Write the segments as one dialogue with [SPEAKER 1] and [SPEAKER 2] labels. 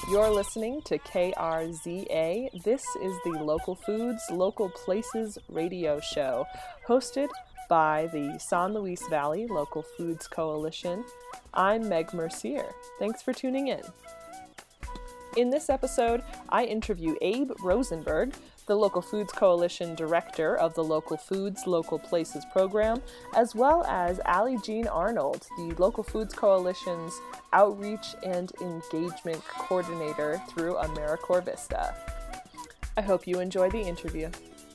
[SPEAKER 1] You're listening to KRZA. This is the Local Foods, Local Places radio show, hosted by the San Luis Valley Local Foods Coalition. I'm Meg Mercier. Thanks for tuning in. In this episode, I interview Abe Rosenberg, the Local Foods Coalition Director of the Local Foods, Local Places program, as well as Allie Jean Arnold, the Local Foods Coalition's Outreach and Engagement Coordinator through AmeriCorps Vista. I hope you enjoy the interview.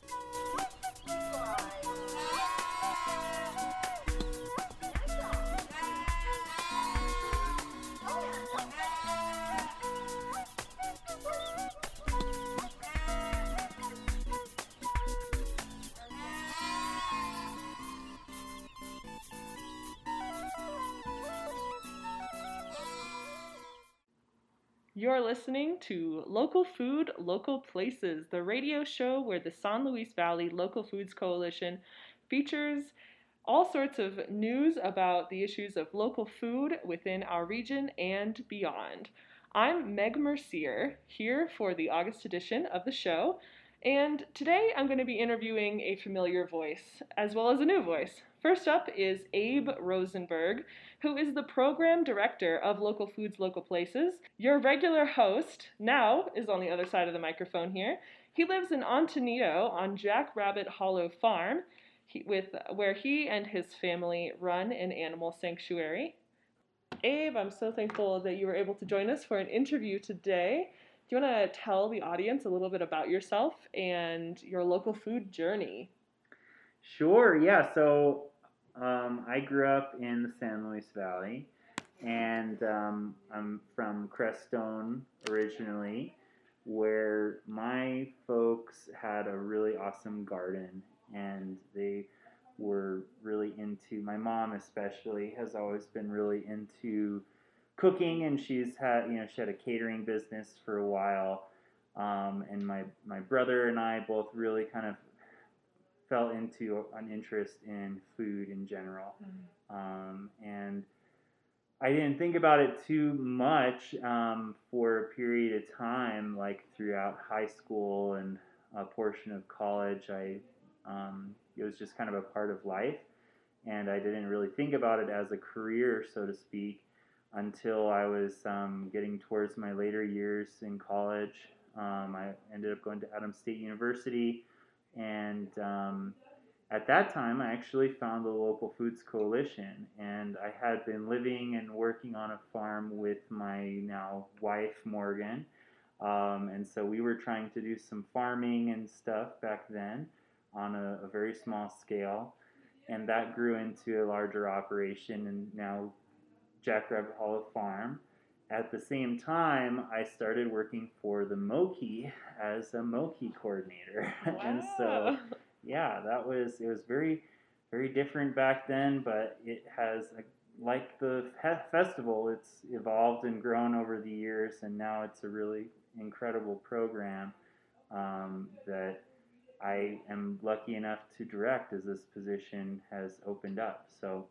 [SPEAKER 1] You're listening to Local Food, Local Places, the radio show where the San Luis Valley Local Foods Coalition features all sorts of news about the issues of local food within our region and beyond. I'm Meg Mercier, here for the August edition of the show, and today I'm going to be interviewing a familiar voice, as well as a new voice. First up is Abe Rosenberg, who is the Program Director of Local Foods, Local Places. Your regular host now is on the other side of the microphone here. He lives in Antonito on Jack Rabbit Hollow Farm, where he and his family run an animal sanctuary. Abe, I'm so thankful that you were able to join us for an interview today. Do you want to tell the audience a little bit about yourself and your local food journey?
[SPEAKER 2] Sure, yeah. So I grew up in the San Luis Valley, and I'm from Crestone originally, where my folks had a really awesome garden, and they were really into, my mom especially has always been really into cooking, and she had a catering business for a while, and my brother and I both really kind of fell into an interest in food in general. And I didn't think about it too much for a period of time, like throughout high school and a portion of college. It was just kind of a part of life, and I didn't really think about it as a career, so to speak, until I was getting towards my later years in college. I ended up going to Adams State University, and at that time I actually found the Local Foods Coalition, and I had been living and working on a farm with my now wife Morgan, and so we were trying to do some farming and stuff back then on a very small scale, and that grew into a larger operation, and now Jack Rabbit Hollow Farm. At the same time, I started working for the Moki as a Moki coordinator.
[SPEAKER 1] Wow.
[SPEAKER 2] And so, yeah, it was very, very different back then, but it has, like the festival, it's evolved and grown over the years, and now it's a really incredible program that I am lucky enough to direct as this position has opened up. So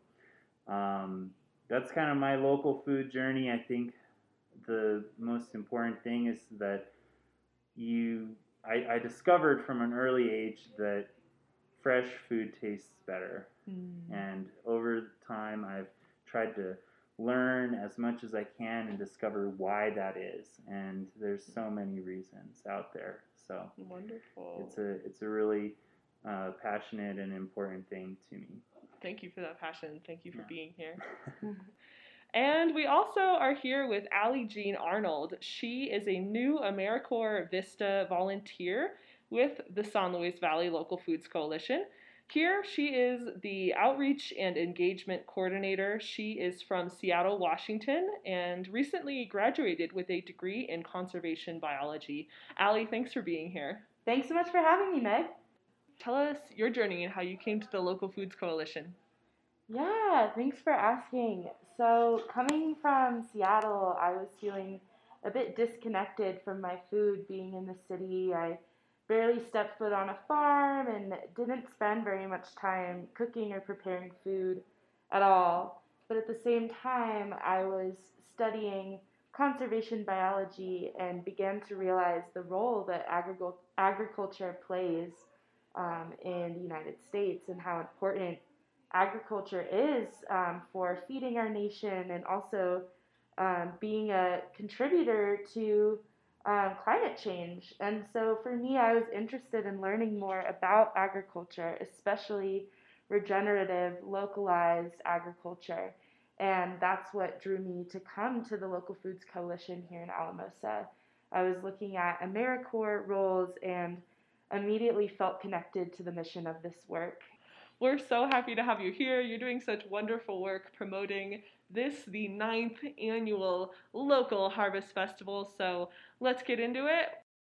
[SPEAKER 2] that's kind of my local food journey. I think the most important thing is that I discovered from an early age that fresh food tastes better. And over time I've tried to learn as much as I can and discover why that is. And there's so many reasons out there. So
[SPEAKER 1] wonderful.
[SPEAKER 2] It's a really passionate and important thing to me.
[SPEAKER 1] Thank you for that passion. Thank you for being here. And we also are here with Allie Jean Arnold. She is a new AmeriCorps Vista volunteer with the San Luis Valley Local Foods Coalition. Here she is the Outreach and Engagement Coordinator. She is from Seattle, Washington, and recently graduated with a degree in conservation biology. Allie, thanks for being here.
[SPEAKER 3] Thanks so much for having me, Meg.
[SPEAKER 1] Tell us your journey and how you came to the Local Foods Coalition.
[SPEAKER 3] Yeah, thanks for asking. So coming from Seattle, I was feeling a bit disconnected from my food being in the city. I barely stepped foot on a farm and didn't spend very much time cooking or preparing food at all. But at the same time, I was studying conservation biology and began to realize the role that agriculture plays in the United States and how important agriculture is for feeding our nation and also being a contributor to climate change. And so for me, I was interested in learning more about agriculture, especially regenerative, localized agriculture. And that's what drew me to come to the Local Foods Coalition here in Alamosa. I was looking at AmeriCorps roles and immediately felt connected to the mission of this work.
[SPEAKER 1] We're so happy to have you here. You're doing such wonderful work promoting this, the 9th annual local harvest festival. So let's get into it.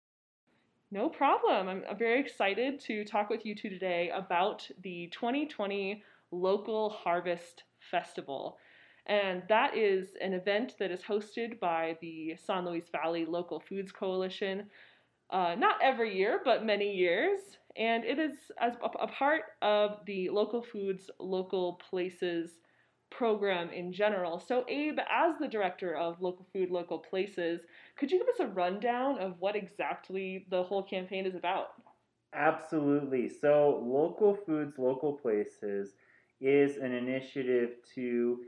[SPEAKER 1] No problem. I'm very excited to talk with you two today about the 2020 Local Harvest Festival. And that is an event that is hosted by the San Luis Valley Local Foods Coalition, not every year, but many years. And it is as a part of the Local Foods, Local Places program in general. So Abe, as the director of Local Food, Local Places, could you give us a rundown of what exactly the whole campaign is about?
[SPEAKER 2] Absolutely. So, Local Foods, Local Places is an initiative to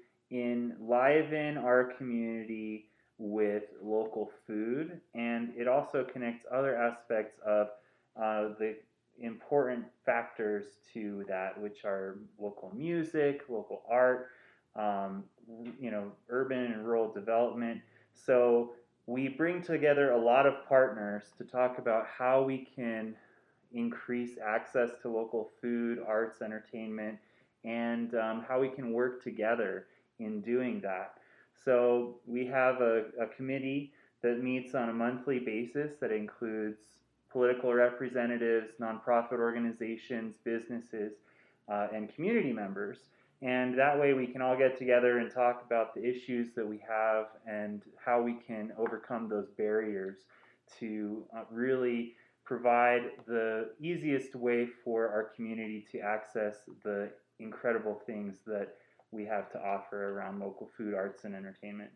[SPEAKER 2] enliven our community with local food, and it also connects other aspects of the important factors to that, which are local music, local art, um, urban and rural development. So, we bring together a lot of partners to talk about how we can increase access to local food, arts, entertainment, and how we can work together in doing that. So we have a committee that meets on a monthly basis that includes political representatives, nonprofit organizations, businesses, and community members. And that way we can all get together and talk about the issues that we have and how we can overcome those barriers to really provide the easiest way for our community to access the incredible things that we have to offer around local food, arts, and entertainment.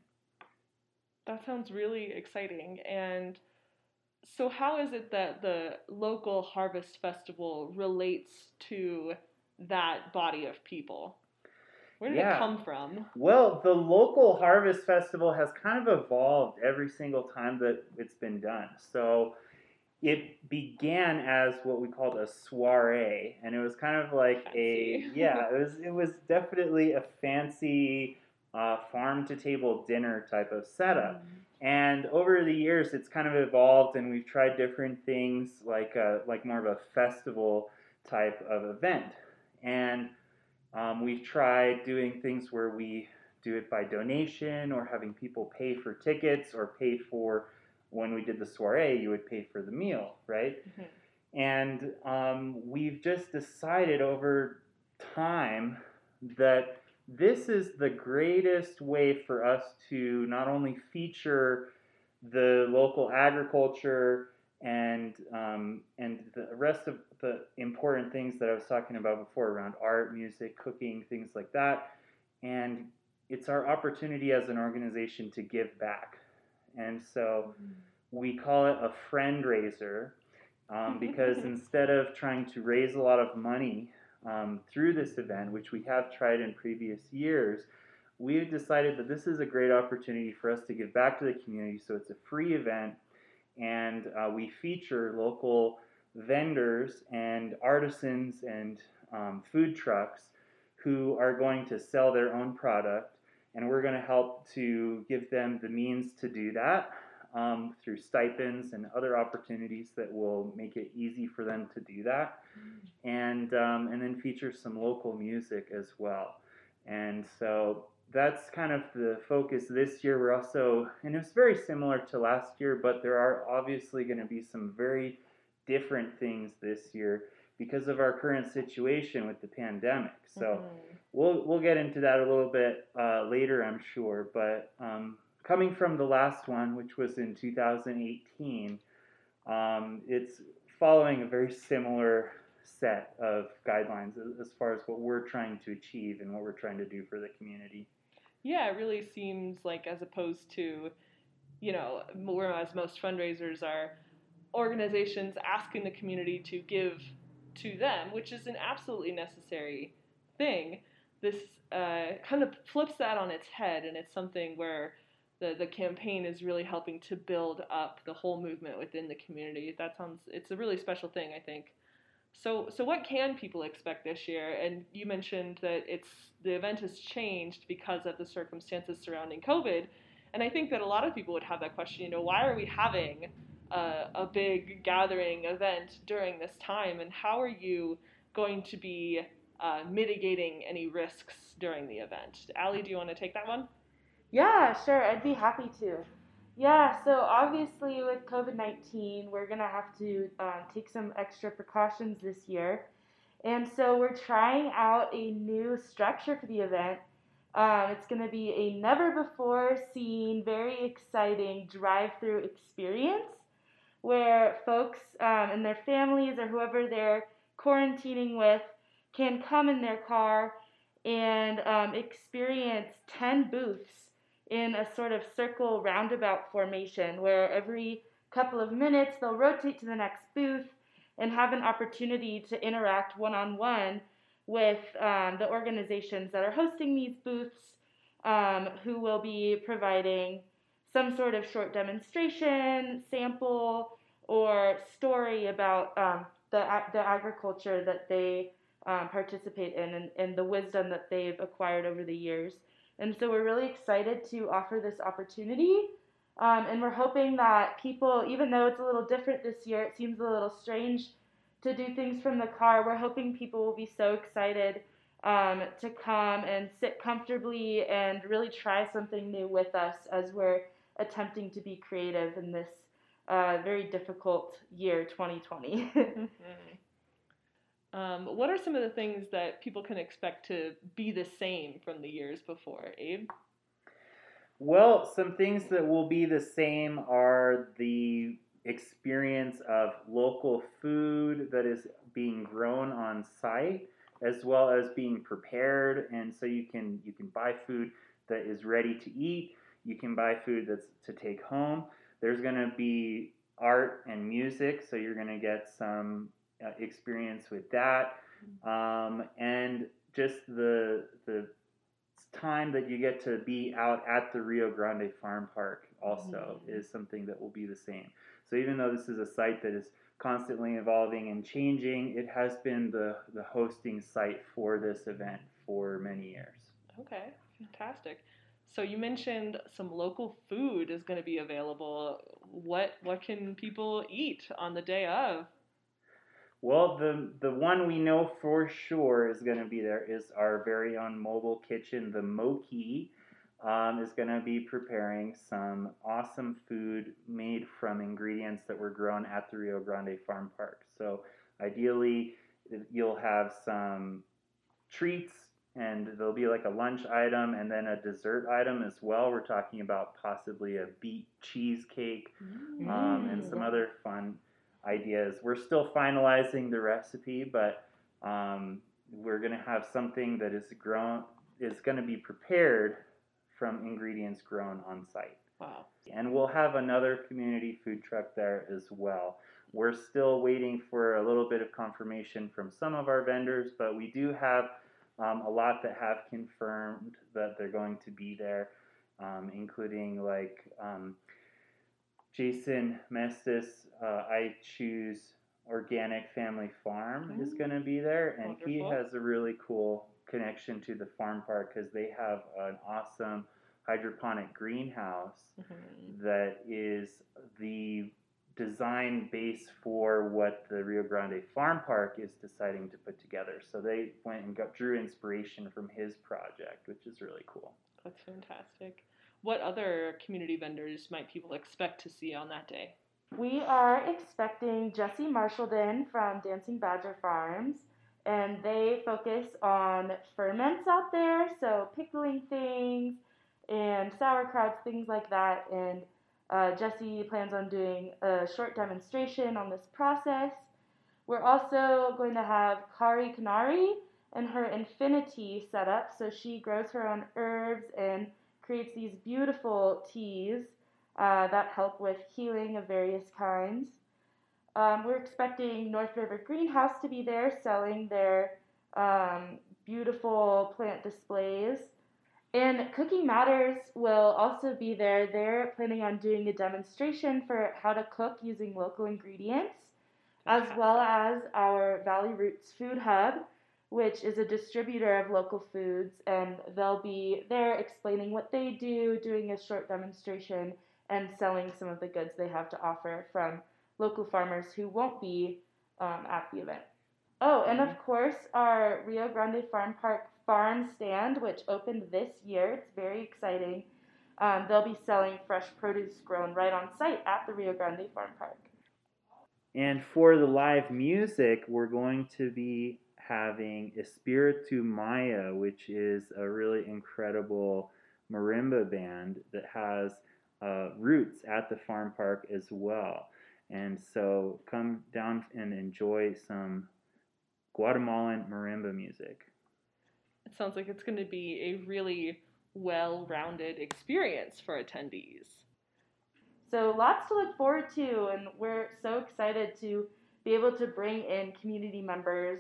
[SPEAKER 1] That sounds really exciting. And so, how is it that the local harvest festival relates to that body of people? Where did it come from?
[SPEAKER 2] Well, the local harvest festival has kind of evolved every single time that it's been done. So it began as what we called a soiree, and it was kind of like
[SPEAKER 1] Fancy.
[SPEAKER 2] it was definitely a fancy farm to table dinner type of setup. And over the years, it's kind of evolved, and we've tried different things like more of a festival type of event. And we've tried doing things where we do it by donation or having people pay for tickets or pay for, when we did the soiree, you would pay for the meal, right? Mm-hmm. And we've just decided over time that this is the greatest way for us to not only feature the local agriculture and the rest of the important things that I was talking about before around art, music, cooking, things like that. And it's our opportunity as an organization to give back. And so we call it a friend raiser because instead of trying to raise a lot of money through this event, which we have tried in previous years, we've decided that this is a great opportunity for us to give back to the community. So it's a free event, and we feature local vendors and artisans and food trucks who are going to sell their own product, and we're going to help to give them the means to do that through stipends and other opportunities that will make it easy for them to do that, and then feature some local music as well. And so that's kind of the focus this year. We're also, and it's very similar to last year, but there are obviously going to be some very different things this year because of our current situation with the pandemic. So we'll get into that a little bit later, I'm sure. But coming from the last one, which was in 2018, it's following a very similar set of guidelines as far as what we're trying to achieve and what we're trying to do for the community.
[SPEAKER 1] Yeah, it really seems like, as opposed to whereas most fundraisers are organizations asking the community to give to them, which is an absolutely necessary thing, this kind of flips that on its head, and it's something where the campaign is really helping to build up the whole movement within the community. It's a really special thing, I think. So what can people expect this year? And you mentioned that the event has changed because of the circumstances surrounding COVID, and I think that a lot of people would have that question. Why are we having a big gathering event during this time, and how are you going to be mitigating any risks during the event? Allie, do you want to take that one?
[SPEAKER 3] Yeah, sure, I'd be happy to. Yeah, so obviously with COVID 19, we're going to have to take some extra precautions this year. And so we're trying out a new structure for the event. It's going to be a never before seen, very exciting drive through experience where folks and their families or whoever they're quarantining with can come in their car and experience 10 booths in a sort of circle roundabout formation where every couple of minutes they'll rotate to the next booth and have an opportunity to interact one-on-one with the organizations that are hosting these booths, who will be providing some sort of short demonstration, sample, or story about the agriculture that they participate in, and the wisdom that they've acquired over the years. And so we're really excited to offer this opportunity. And we're hoping that people, even though it's a little different this year, it seems a little strange to do things from the car, we're hoping people will be so excited to come and sit comfortably and really try something new with us as we're attempting to be creative in this very difficult year, 2020.
[SPEAKER 1] What are some of the things that people can expect to be the same from the years before, Abe?
[SPEAKER 2] Well, some things that will be the same are the experience of local food that is being grown on site, as well as being prepared. And so you can buy food that is ready to eat. You can buy food that's to take home. There's going to be art and music, so you're going to get some experience with that, and just the time that you get to be out at the Rio Grande Farm Park also is something that will be the same. So even though this is a site that is constantly evolving and changing, it has been the hosting site for this event for many years.
[SPEAKER 1] Okay, fantastic. So you mentioned some local food is going to be available. What can people eat on the day of?
[SPEAKER 2] Well, the one we know for sure is going to be there is our very own mobile kitchen. The Moki is going to be preparing some awesome food made from ingredients that were grown at the Rio Grande Farm Park. So ideally, you'll have some treats, and there'll be like a lunch item and then a dessert item as well. We're talking about possibly a beet cheesecake and some other fun ideas. We're still finalizing the recipe, but we're going to have something that is going to be prepared from ingredients grown on site.
[SPEAKER 1] Wow.
[SPEAKER 2] And we'll have another community food truck there as well. We're still waiting for a little bit of confirmation from some of our vendors, but we do have a lot that have confirmed that they're going to be there, including like Jason Mestis, I Choose Organic Family Farm is going to be there, and
[SPEAKER 1] Wonderful.
[SPEAKER 2] He has a really cool connection to the farm park because they have an awesome hydroponic greenhouse that is the design base for what the Rio Grande Farm Park is deciding to put together. So they went and drew inspiration from his project, which is really cool.
[SPEAKER 1] That's fantastic. What other community vendors might people expect to see on that day?
[SPEAKER 3] We are expecting Jesse Marshallden from Dancing Badger Farms, and they focus on ferments out there, so pickling things and sauerkrauts, things like that. And Jesse plans on doing a short demonstration on this process. We're also going to have Kari Kanari and her Infinity setup, so she grows her own herbs and creates these beautiful teas that help with healing of various kinds. We're expecting North River Greenhouse to be there selling their beautiful plant displays. And Cooking Matters will also be there. They're planning on doing a demonstration for how to cook using local ingredients, as well as our Valley Roots Food Hub, which is a distributor of local foods, and they'll be there explaining what they do, doing a short demonstration, and selling some of the goods they have to offer from local farmers who won't be at the event. Oh, and of course, our Rio Grande Farm Park farm stand, which opened this year. It's very exciting. They'll be selling fresh produce grown right on site at the Rio Grande Farm Park.
[SPEAKER 2] And for the live music, we're going to be having Espiritu Maya, which is a really incredible marimba band that has roots at the farm park as well. And so come down and enjoy some Guatemalan marimba music.
[SPEAKER 1] It sounds like it's going to be a really well-rounded experience for attendees.
[SPEAKER 3] So lots to look forward to, and we're so excited to be able to bring in community members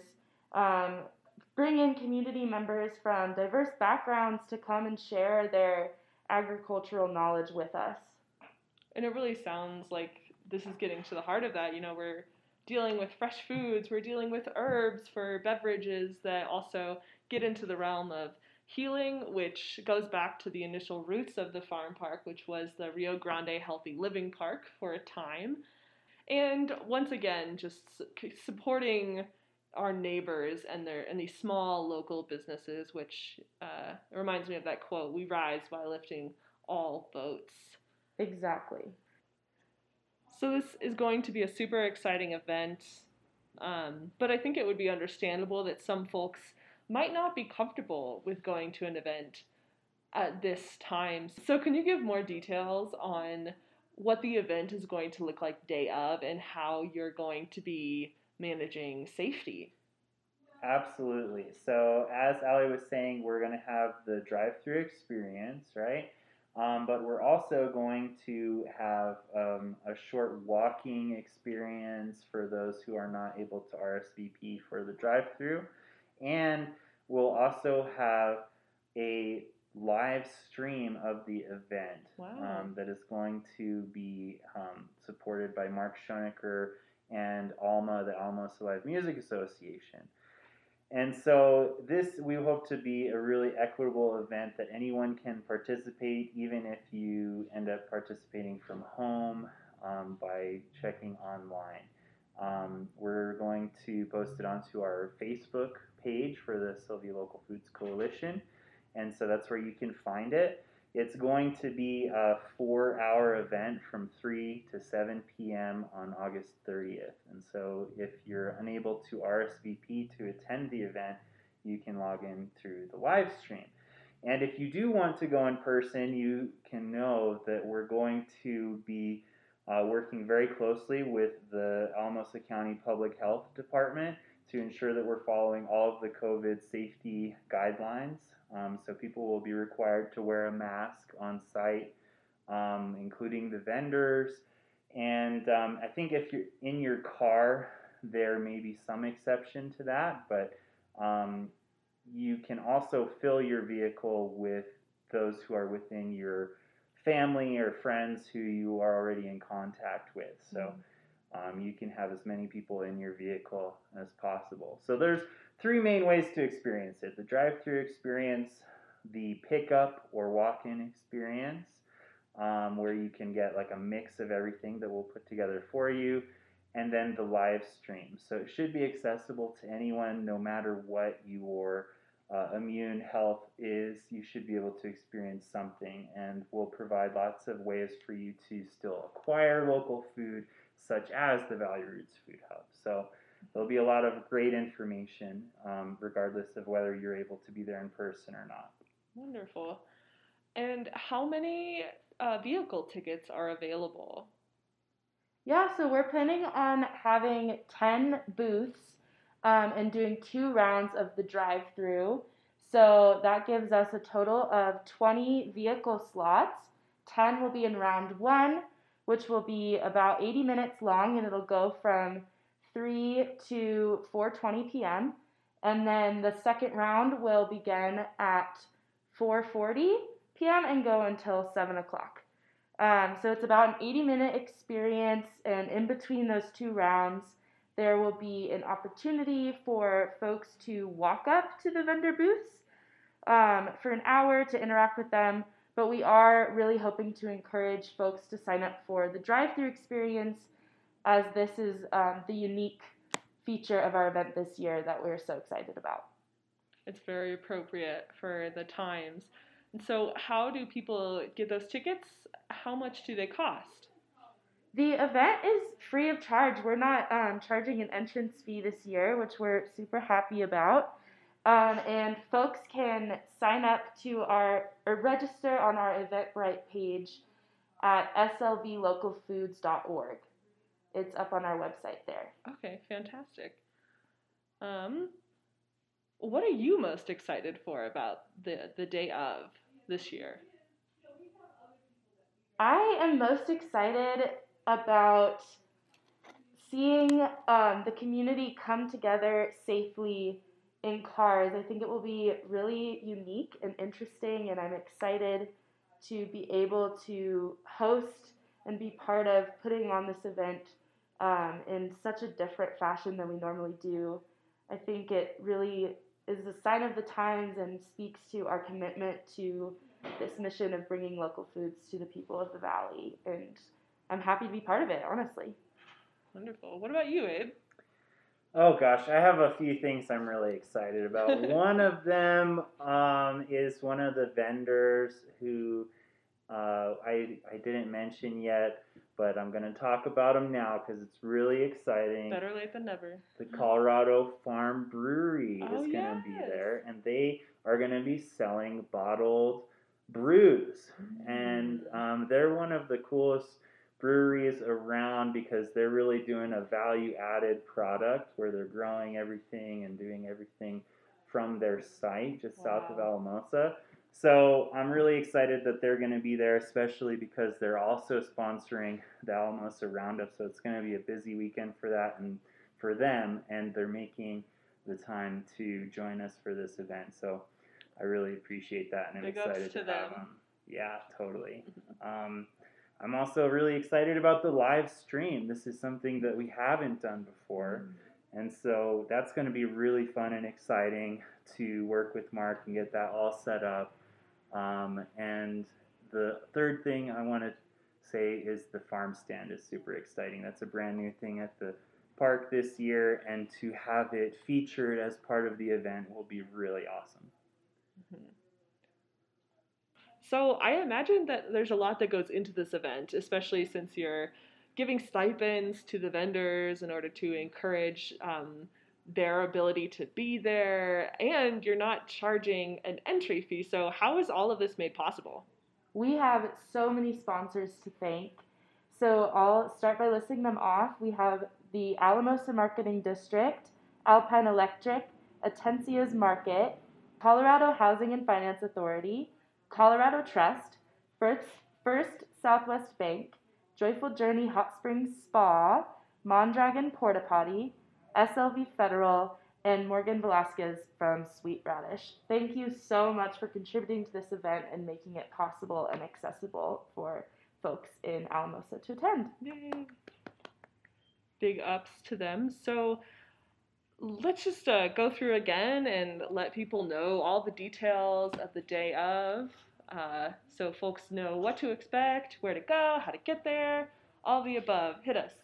[SPEAKER 3] from diverse backgrounds to come and share their agricultural knowledge with us.
[SPEAKER 1] And it really sounds like this is getting to the heart of that. We're dealing with fresh foods, we're dealing with herbs for beverages that also get into the realm of healing, which goes back to the initial roots of the farm park, which was the Rio Grande Healthy Living Park for a time. And once again, just supporting our neighbors and these small local businesses, which reminds me of that quote, "We rise by lifting all boats."
[SPEAKER 3] Exactly.
[SPEAKER 1] So this is going to be a super exciting event, but I think it would be understandable that some folks might not be comfortable with going to an event at this time. So can you give more details on what the event is going to look like day of and how you're going to be managing safety?
[SPEAKER 2] Absolutely. So as Ali was saying, we're going to have the drive-through experience, right? But we're also going to have a short walking experience for those who are not able to RSVP for the drive-through. And we'll also have a live stream of the event.
[SPEAKER 1] Wow.
[SPEAKER 2] That is going to be supported by Mark Schonecker and ALMA, the Alamos Alive Music Association. And so this, we hope to be a really equitable event that anyone can participate, even if you end up participating from home by checking online. We're going to post it onto our Facebook page for the Sylvia Local Foods Coalition, and so that's where you can find it. It's going to be a 4-hour event from 3 to 7 p.m. on August 30th. And so if you're unable to RSVP to attend the event, you can log in through the live stream. And if you do want to go in person, you can know that we're going to be working very closely with the Alamosa County Public Health Department to ensure that we're following all of the COVID safety guidelines. So people will be required to wear a mask on site, including the vendors. And I think if you're in your car, there may be some exception to that, but you can also fill your vehicle with those who are within your family or friends who you are already in contact with. So you can have as many people in your vehicle as possible. So there's 3 main ways to experience it: the drive-through experience, the pickup or walk-in experience, where you can get like a mix of everything that we'll put together for you, and then the live stream. So it should be accessible to anyone, no matter what your immune health is. You should be able to experience something, and we'll provide lots of ways for you to still acquire local food, such as the Valley Roots Food Hub. So there'll be a lot of great information, regardless of whether you're able to be there in person or not.
[SPEAKER 1] Wonderful. And how many vehicle tickets are available?
[SPEAKER 3] Yeah, so we're planning on having 10 booths and doing 2 rounds of the drive-through. So that gives us a total of 20 vehicle slots. 10 will be in round 1, which will be about 80 minutes long, and it'll go from 3 to 4:20 p.m. And then the second round will begin at 4:40 p.m. and go until 7 o'clock. So it's about an 80-minute experience, and in between those two rounds, there will be an opportunity for folks to walk up to the vendor booths for an hour to interact with them, but we are really hoping to encourage folks to sign up for the drive-through experience, as this is the unique feature of our event this year that we're so excited about.
[SPEAKER 1] It's very appropriate for the times. And so how do people get those tickets? How much do they cost?
[SPEAKER 3] The event is free of charge. We're not charging an entrance fee this year, which we're super happy about. And folks can sign up to or register on our Eventbrite page at slvlocalfoods.org. It's up on our website there.
[SPEAKER 1] Okay, fantastic. What are you most excited for about the day of this year?
[SPEAKER 3] I am most excited about seeing the community come together safely in cars. I think it will be really unique and interesting, and I'm excited to be able to host and be part of putting on this event in such a different fashion than we normally do. I think it really is a sign of the times and speaks to our commitment to this mission of bringing local foods to the people of the Valley, and I'm happy to be part of it, honestly.
[SPEAKER 1] Wonderful. What about you, Abe?
[SPEAKER 2] Oh gosh, I have a few things I'm really excited about. One of them is one of the vendors who I didn't mention yet, but I'm going to talk about them now because it's really exciting.
[SPEAKER 1] Better late than never.
[SPEAKER 2] The Colorado Farm Brewery is going to be
[SPEAKER 1] yes.
[SPEAKER 2] there, and they are going to be selling bottled brews. And they're one of the coolest breweries around because they're really doing a value-added product where they're growing everything and doing everything from their site just south of Alamosa. So I'm really excited that they're going to be there, especially because they're also sponsoring the Alamosa Roundup. So it's going to be a busy weekend for that and for them, and they're making the time to join us for this event. So I really appreciate that, and I'm excited to have them. Yeah, totally. I'm also really excited about the live stream. This is something that we haven't done before. And so that's going to be really fun and exciting to work with Mark and get that all set up. And the third thing I want to say is the farm stand is super exciting. That's a brand new thing at the park this year, and to have it featured as part of the event will be really awesome.
[SPEAKER 1] Mm-hmm. So I imagine that there's a lot that goes into this event, especially since you're giving stipends to the vendors in order to encourage their ability to be there, and you're not charging an entry fee. So how is all of this made possible?
[SPEAKER 3] We have so many sponsors to thank. So I'll start by listing them off. We have the Alamosa Marketing District, Alpine Electric, Atencia's Market, Colorado Housing and Finance Authority, Colorado Trust, First Southwest Bank, Joyful Journey Hot Springs Spa, Mondragon Porta Potty, SLV Federal, and Morgan Velasquez from Sweet Radish. Thank you so much for contributing to this event and making it possible and accessible for folks in Alamosa to attend.
[SPEAKER 1] Yay! Big ups to them. So let's just go through again and let people know all the details of the day of, so folks know what to expect, where to go, how to get there, all the above. Hit us.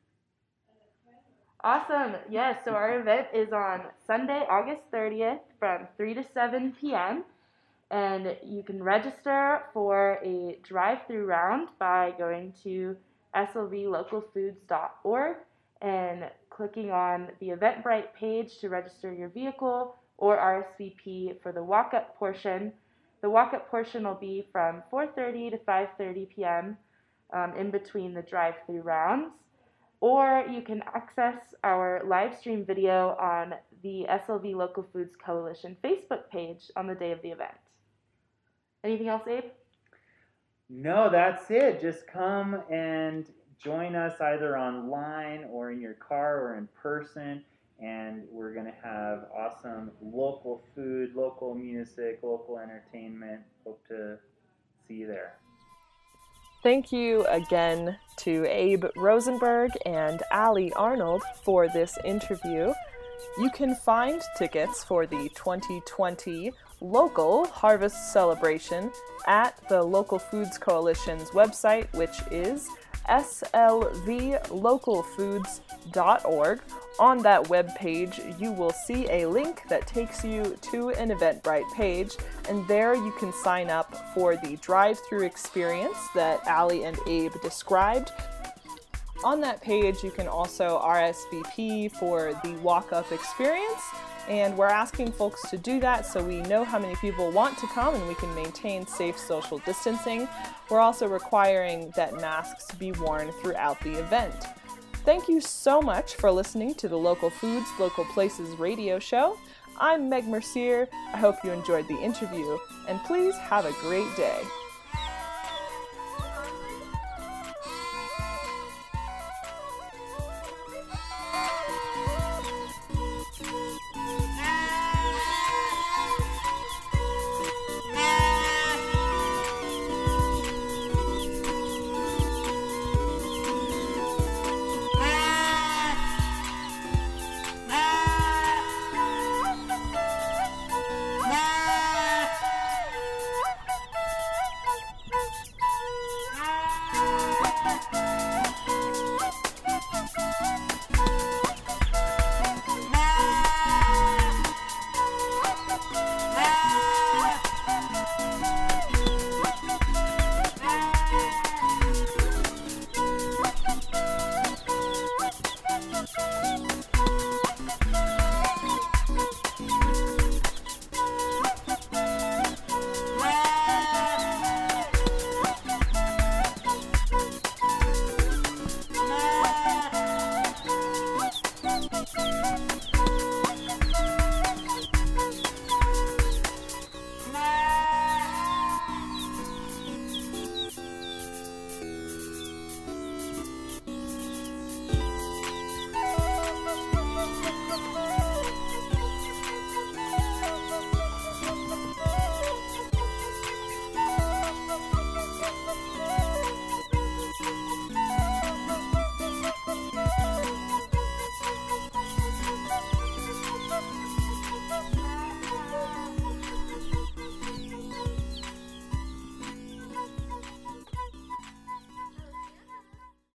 [SPEAKER 3] Awesome. Yes, so our event is on Sunday, August 30th from 3 to 7 p.m. And you can register for a drive-through round by going to slvlocalfoods.org and clicking on the Eventbrite page to register your vehicle, or RSVP for the walk-up portion. The walk-up portion will be from 4:30 to 5:30 p.m. In between the drive-through rounds. Or you can access our live stream video on the SLV Local Foods Coalition Facebook page on the day of the event. Anything else, Abe?
[SPEAKER 2] No, that's it. Just come and join us either online or in your car or in person. And we're going to have awesome local food, local music, local entertainment. Hope to see you there.
[SPEAKER 1] Thank you again to Abe Rosenberg and Allie Arnold for this interview. You can find tickets for the 2020 local harvest celebration at the Local Foods Coalition's website, which is slvlocalfoods.org. On that webpage, you will see a link that takes you to an Eventbrite page, and there you can sign up for the drive-through experience that Allie and Abe described. On that page, you can also RSVP for the walk-up experience, and we're asking folks to do that so we know how many people want to come and we can maintain safe social distancing. We're also requiring that masks be worn throughout the event. Thank you so much for listening to the Local Foods, Local Places radio show. I'm Meg Mercier. I hope you enjoyed the interview, and please have a great day.